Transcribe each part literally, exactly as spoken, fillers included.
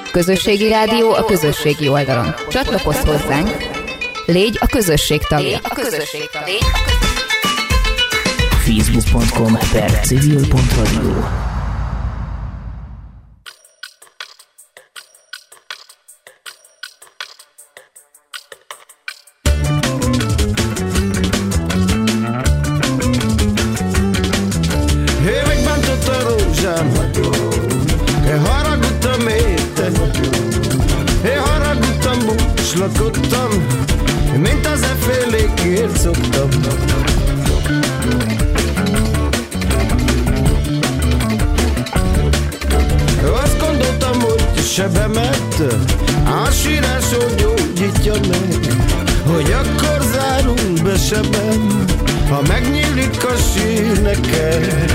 Közösségi rádió a közösségi oldalon. Csatlakozz hozzánk, légy a közösség tagja. facebook pont com per civil pont radio. Lakodtam, mint az e félékért szoktam. Azt gondoltam, hogy sebemet a sírásod gyógyítja meg, hogy akkor zárul be sebem, ha megnyílik a sír neked.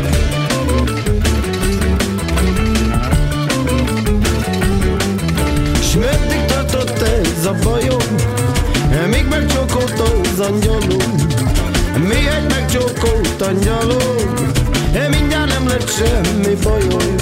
S meddig tartott ez a bajom, míg megcsókolt az angyalom, mihegy megcsókolt angyalom, mindjárt nem lett semmi bajom.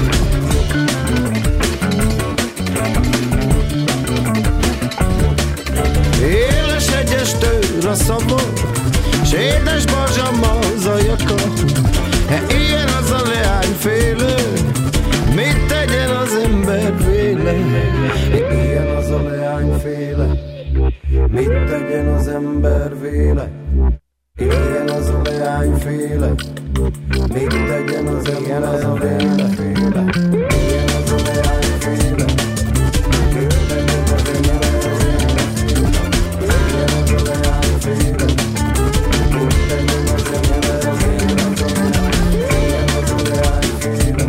Éles egyes tőr a szava, s édes barzsam az a jaka, ilyen az a leányféle, mit tegyen az ember véle? Ilyen az a leányféle, mit tegyen az ember véle? Ilyen az a leányféle, mit tegyen az ember véle? Ilyen az a leányféle, mit tegyen az ember véle? Ilyen az a leányféle, mit tegyen az ember véle? Ilyen az a leányféle.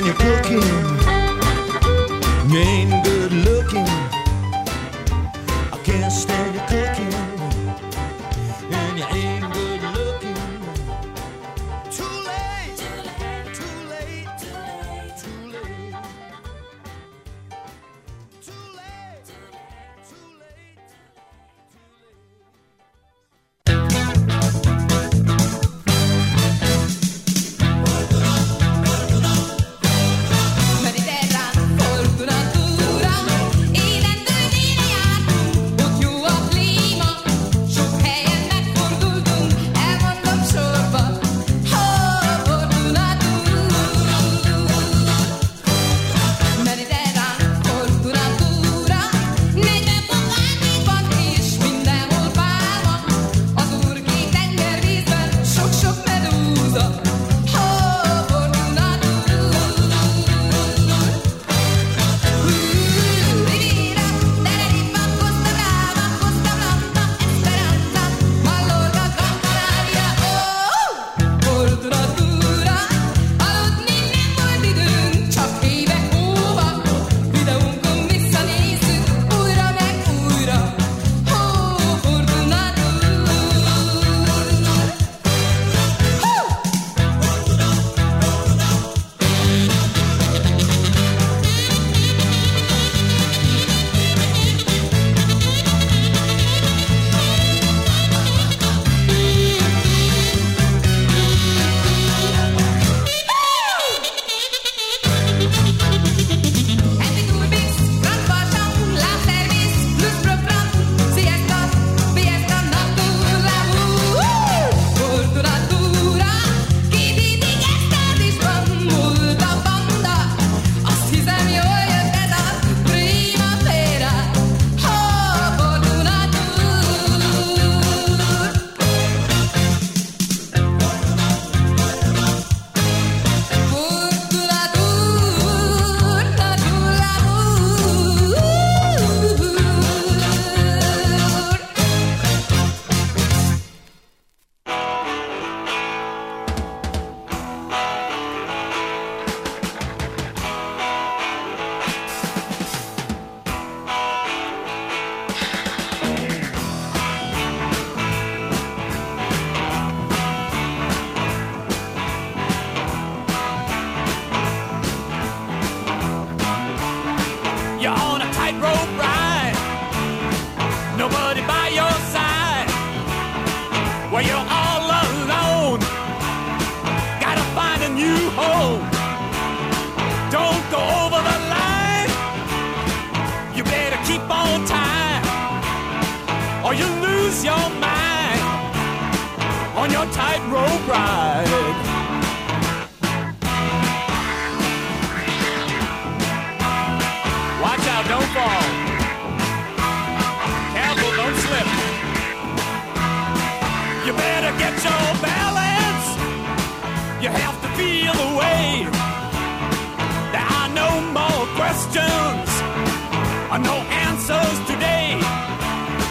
you're cooking, you ain't good looking. I can't stand you cooking, and you ain't good looking. Too late, too late, too late, too late, too late, too late, too late.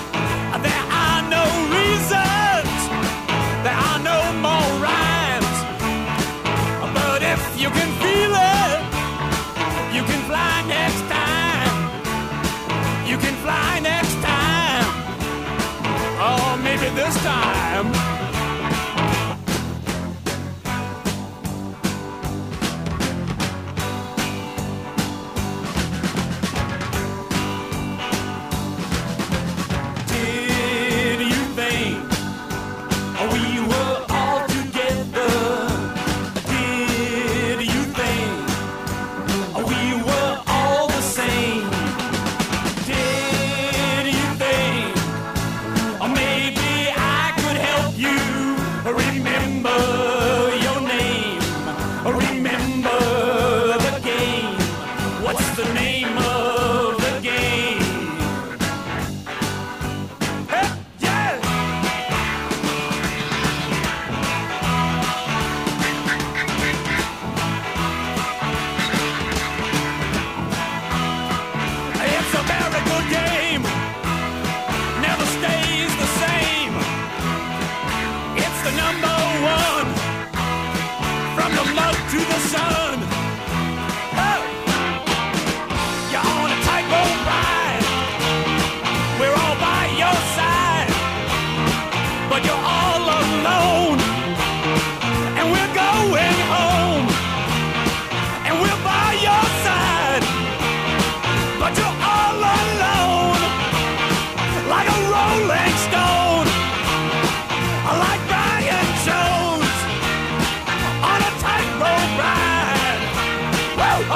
There are no more rhymes.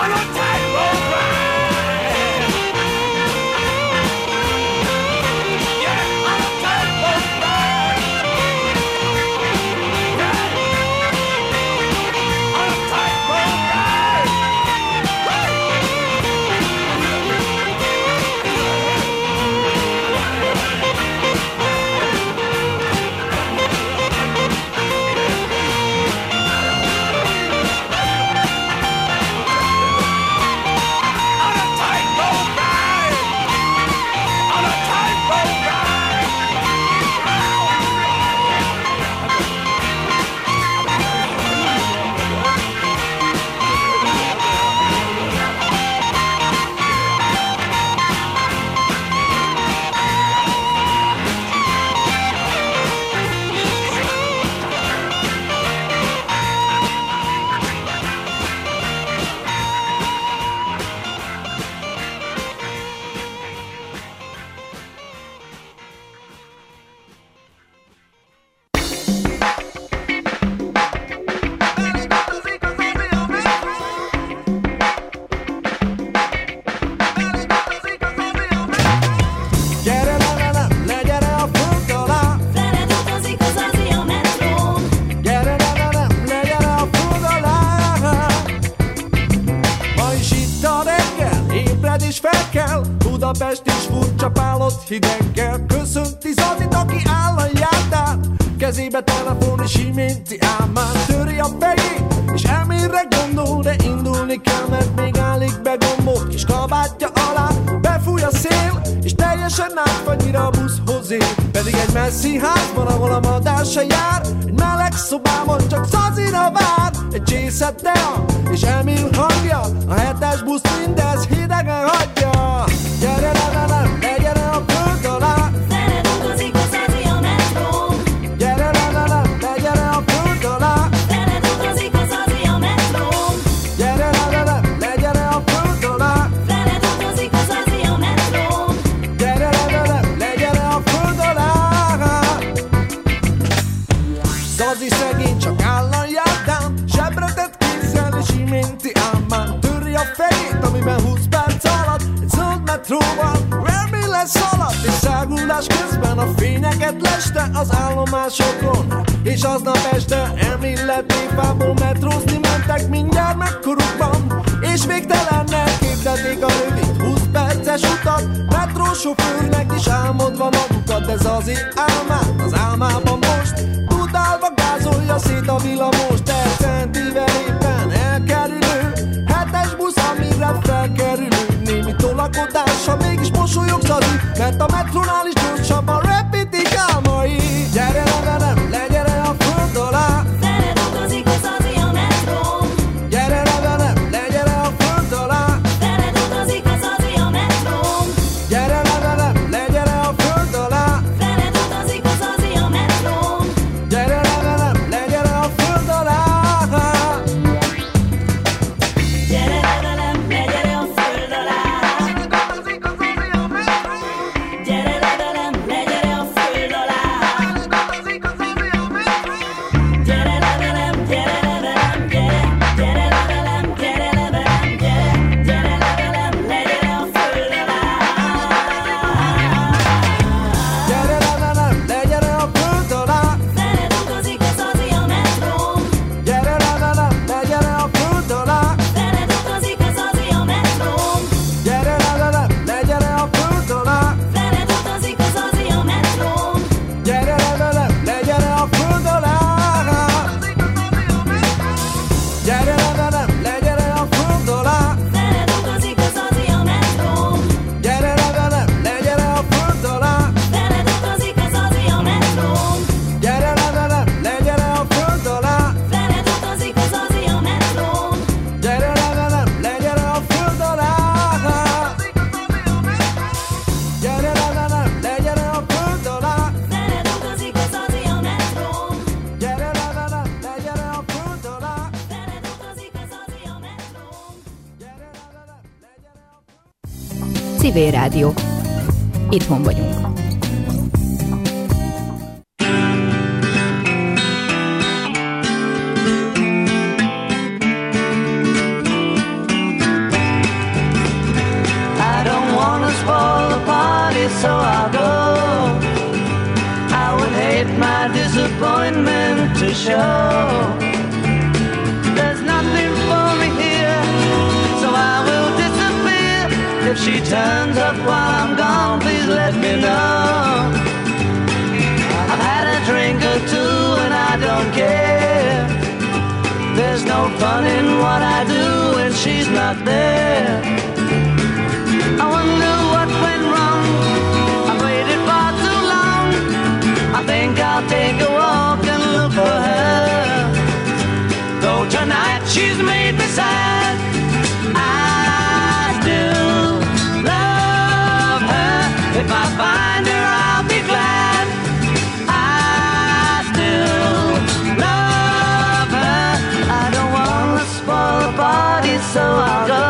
Budapest is furcsapálott hideggel. Köszönti Zazit, aki áll a járdán, kezébe telefon és iménti álmán. Töri a fejét és elmére gondol, de indulni kell, mert még állik be gombot kis kabátja alá. Befúj a szél és teljesen átfagy, mire a buszhoz ér. Pedig egy messzi házban, ahol a madár se jár, egy meleg szobában csak Zazira vár. Egy csészet tea és Emil hangja, a hetes busz mindez hidegen hagyja. Gyere le le le, legyen a föld alá. Vele dolgozik a Zazi a metrón. Gyere le le le, legyen a föld alá. Vele dolgozik a Zazi a metrón. Gyere le le le, legyen a föld alá. Vele dolgozik a Zazi a metrón. Gyere le le le, legyen a föld alá. Zazi szegény csak áll a járdán, sebretett kézzel és iménti álmán. Töri a fejét, amiben húsz perc alatt egy zöld metróval Vermille szaladt, és szágulás közben a fényeket leste az állomásokon. És aznap este elméletnéfából metrózni mentek mindjárt megkorukban, és végtelennel képzelték a rövid húsz perces utat. Metrósofőrnek is álmodva magukat, de Zazi álmát az álmában most tudálva gázolja szét a villamost. Egy centivel éppen elkerülő hetes busz, amire felkerülő némi tolakodással mégis mosolyog Zazi, mert a metrónál is gyorsabban repítik álmai. Gyere le velem, legyen a föld alá. Vele dolgozik a Zazi a metrón. Gyere le velem, legyen a föld alá. Vele dolgozik a Zazi a metrón. Gyere le velem, legyen a föld alá. Vele dolgozik a Zazi a metrón. Gyere le velem, legyen a föld alá. Gyere le velem, legyen a föld alá. Gyere le velem, legyen a föld alá. Gyere le velem, gyere le velem, gyere. Gyere le velem, gyere le velem, gyere. Gyere le velem, legyen a föld alá. Gyere le velem, legyen a föld alá. Vele dolgozik a Zazi a metrón. Gyere le velem, legyen a föld alá. Vele dolgozik a Zazi a metrón. Gyere le velem, legyen a föld alá. Vele dolgozik a Zazi a metrón. Gyere le velem, legyen a föld alá. Gyere le velem, legyen a föld alá. Vele dolgozik a Zazi a metrón. Gyere le velem, legyen a föld alá. Vele dolgozik a Zazi a metrón. Gyere le velem, legyen a föld alá. Vele dolgozik a Zazi a metrón. Gyere le velem, legyen a föld alá. Gyere le velem, legyen a föld alá. Vele dolgozik a Zazi a metrón. Gyere le velem, legyen a föld alá. Vele dolgozik a Zazi a metrón. Gyere le velem, legyen a föld alá. Civil Rádió. Itthon vagyunk. to show. There's nothing for me here, so I will disappear. If she turns up while I'm gone, please let me know. I've had a drink or two and I don't care. There's no fun in what I do when she's not there. I wonder what went wrong. I waited far too long. I think I'll take a walk and look for her. Though tonight she's made me sad, I still love her. If I find her, I'll be glad. I still love her. I don't want to spoil the party, so I'll go.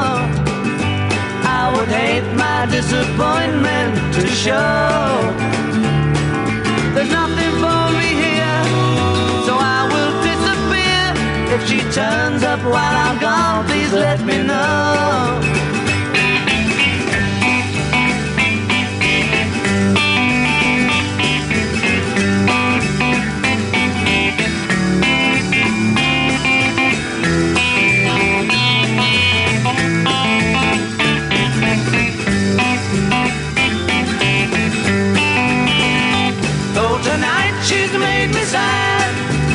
I would hate my disappointment to show. There's nothing for me here, so I will disappear. If she turns up while I'm gone, please let me know. She's made me sad.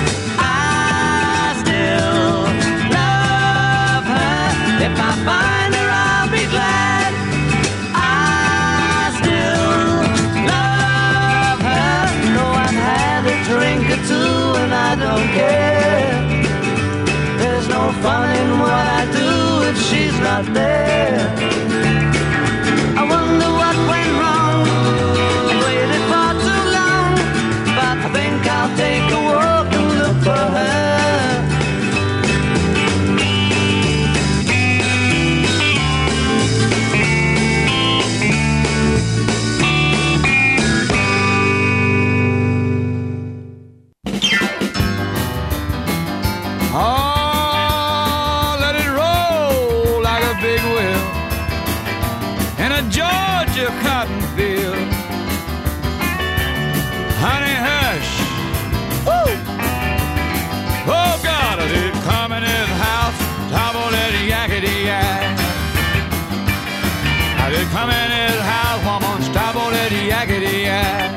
I still love her. If I find her, I'll be glad. I still love her. Though I've had a drink or two and I don't care. There's no fun in what I do if she's not there. I wonder what went wrong. I waited far too long. I think I'll take a walk and look for her. Oh, let it roll like a big wheel in a Georgia cotton field. Honey, hush. Woo! Oh, God, I did come in his house, top of that yakety yak. I did come in his house, woman, top of that yakety yak.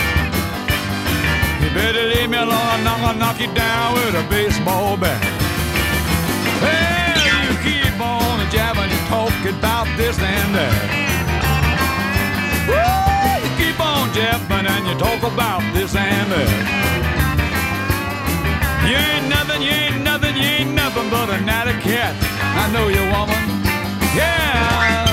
You better leave me alone, I'm not gonna knock you down with a baseball bat. Well, you keep on jabbing and talking about this and that. Woo! Keep on jabbing and you talk about this and that. You ain't nothing, you ain't nothing, you ain't nothing but a natty cat. I know you, woman. Yeah.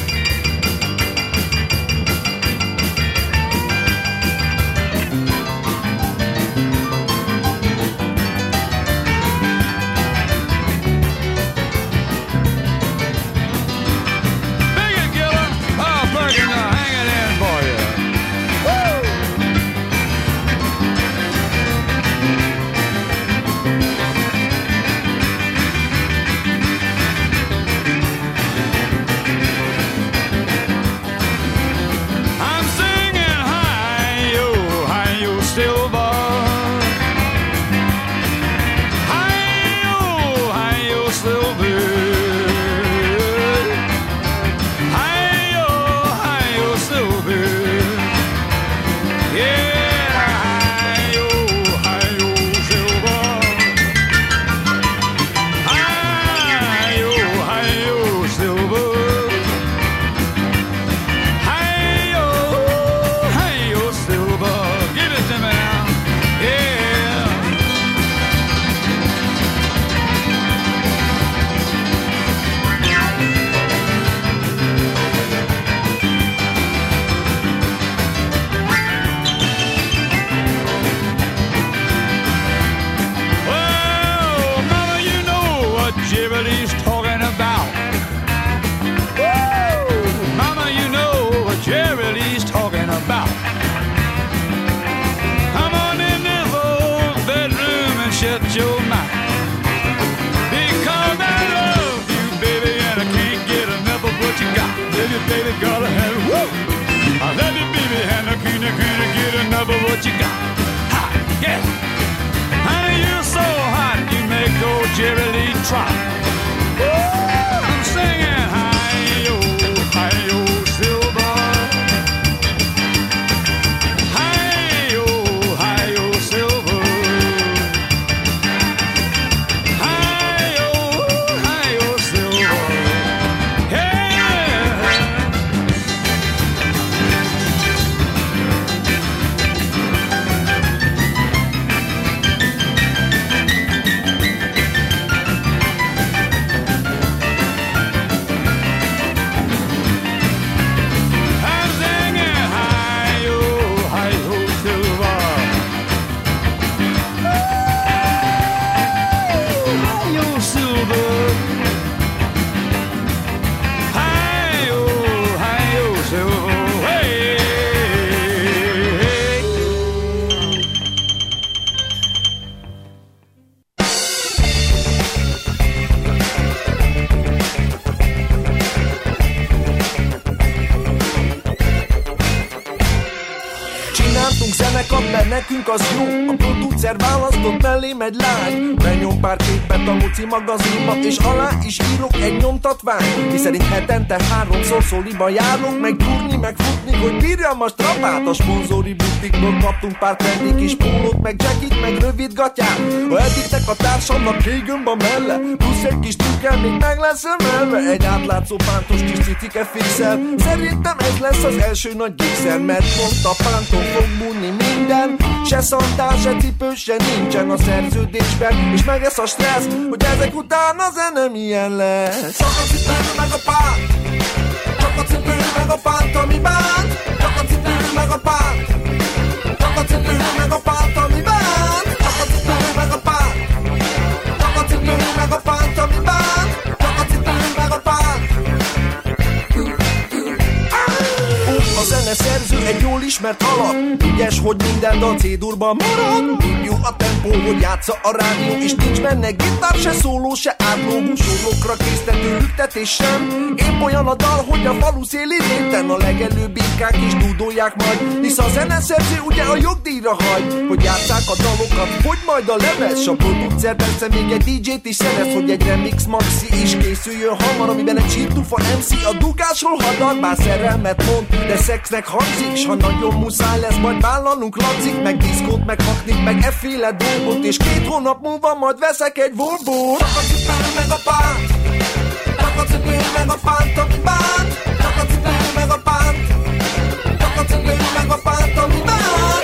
baby, gotta have it. Woo! I love you, baby, and I can't, I can't get enough of what you got. Ha, yeah. I nekünk az jó. A producer választott, mellé megy lány. Benyom pár képet a Luci magazinba, és alá is írok egy nyomtatvány, miszerint hetente háromszor szóliba járunk, meg gyúrni, meg futni, hogy bírjam a strapát. A szponzori butikból kaptunk pár trendi kis pólót, meg jackit, meg rövid gatyát. Ha eddigtek a társamnak kégömb a melle, plusz egy kis tükkel még meg lesz emelve. Egy átlátszó pántos kis cicike fixel. Szerintem ez lesz az első nagy gigszer, mert mondta Pánton fog bújni minden. Se szantál, se cipő, se nincsen a szerződésben, és meg ez a stressz, hogy ezek után a zene milyen lesz. Csak a cipő meg a pánt, csak a cipő meg a pánt, ami bánt. Csak a cipő meg a pánt, csak a cipő meg a pánt, ami bánt. Csak a cipő meg a pánt, csak a cipő meg a pánt, ami bánt. Csak a cipő meg a pánt. A zeneszerző egy jól ismert alap, ügyes, hogy minden dal C-durban marad. Jó a tempó, hogy játsza a rádió, és nincs benne gitár, se szóló, se átlógó. Sorokra késztető lüktetés sem. Épp olyan a dal, hogy a falu széli réten a legelőbb birkák is dúdolják majd, hisz a zeneszerző ugye a jogdíjra hagy, hogy játsszák a dalokat, hogy majd a lemez. S a producer persze még egy dé dzsét is szerez, hogy egy remix maxi is készüljön hamar, amiben egy csirtufa em cé a dugásról hadar. Bár szerelmet mond, de szexnek hangzik, s ha nagyon muszáj lesz, majd vállalnunk lancik, meg diszkót, meg haknik, meg efféle dolgot, és két hónap múlva majd veszek egy Volvo-t. Csak a cipő meg a pánt, csak a cipő meg a pánt, ami bánt. Csak a cipő meg a pánt, csak a cipő meg a pánt, ami bánt.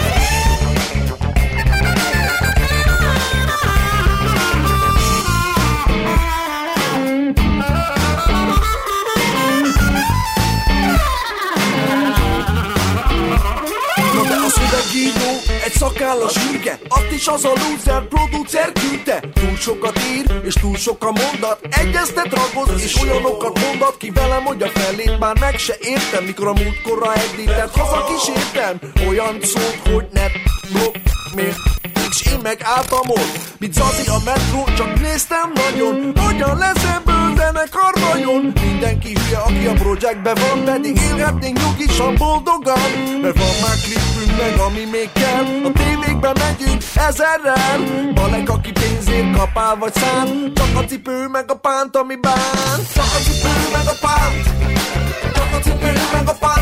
Szövegíró, egy szakállas ürge, azt is az a loser producer küldte. Túl sokat ír, és túl sok a mondat, egyeztet, ragoz, és olyanokat mondat ki velem, hogy a felét már meg se értem. Mikor a múltkorra edített, haza kísértem olyan szót, hogy ne blokk, miért? És én meg álltam ott, mint Zazi a metró, csak néztem nagyon, hogyan lesz ebből zenekar vajon. Mindenki hülye, aki a projektben van, pedig élhetnénk nyugisan, boldogan, mert van már klipünk meg, ami még kell. A tévékben megyünk ezerrel, Balek, aki pénzért kapál vagy szán. Csak a cipő meg a pánt, ami bánt. Csak a cipő meg a pánt, csak a cipő meg a pánt,